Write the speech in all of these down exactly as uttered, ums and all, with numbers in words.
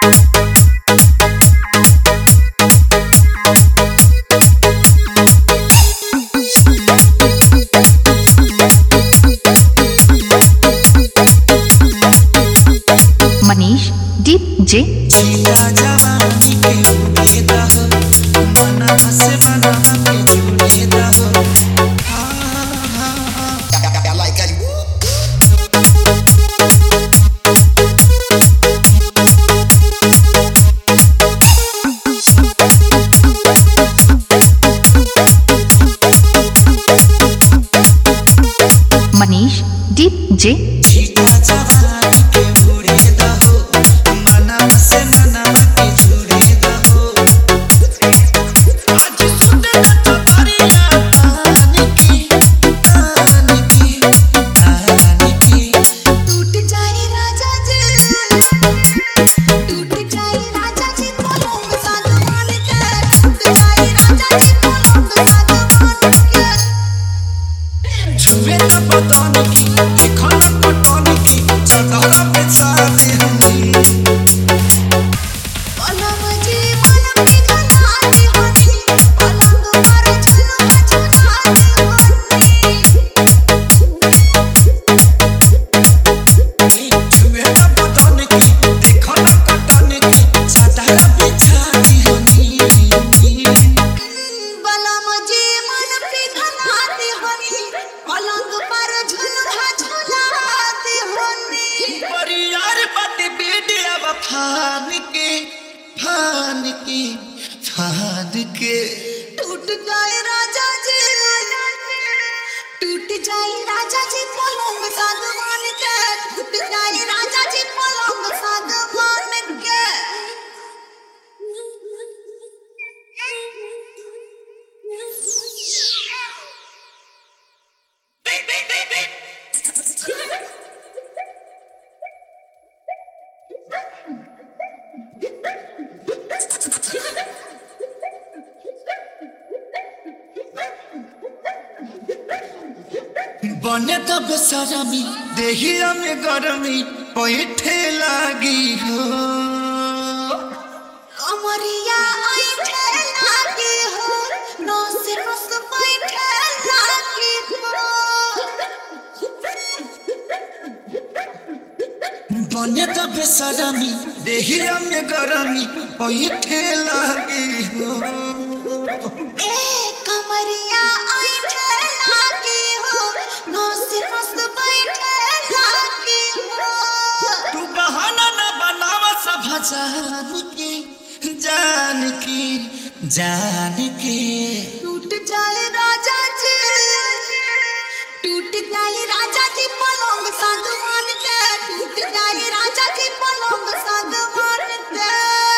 Manish DJ Manish DJ फान के फान के फान के टूट जाए राजा जी, टूट जाए राजा जी पलंग सागवान के, टूट जाए राजा जी पलंग सागवान के। बने तब सजमी देहिया में गरमी पैठे लागी हो, कमरिया ऐठे लागी हो, नौ से नस पैठे लागी हो। बने तब सजमी देहिया में गरमी पैठे लागी हो, ए कमरिया ऐठे लागी हो, नौ से नस पैठे लागी हो। तू बहाना न बनावा सब जान के जान के जान के। टूट जाए राजा जी, टूट जाए राजा जी पलंग सागवान के, टूट जाए राजा जी पलंग सागवान के।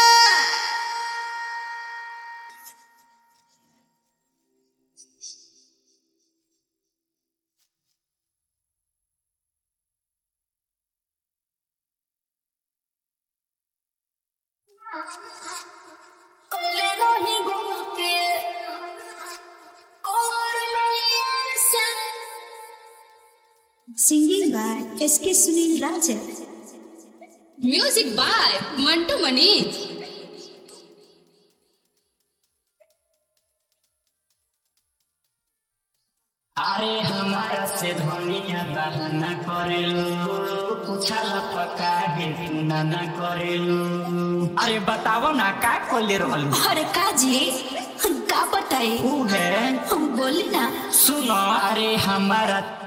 Singing by S K Sunil Raja. Music by Mantu Manish. अरे हमारा से धनिया बहाना करेलो, पूछला पका गे ना ना करेलो। अरे बताओ ना का कोले रहलू। अरे काजी का बताई ऊ है हम बोली ना। सुनो अरे हमारा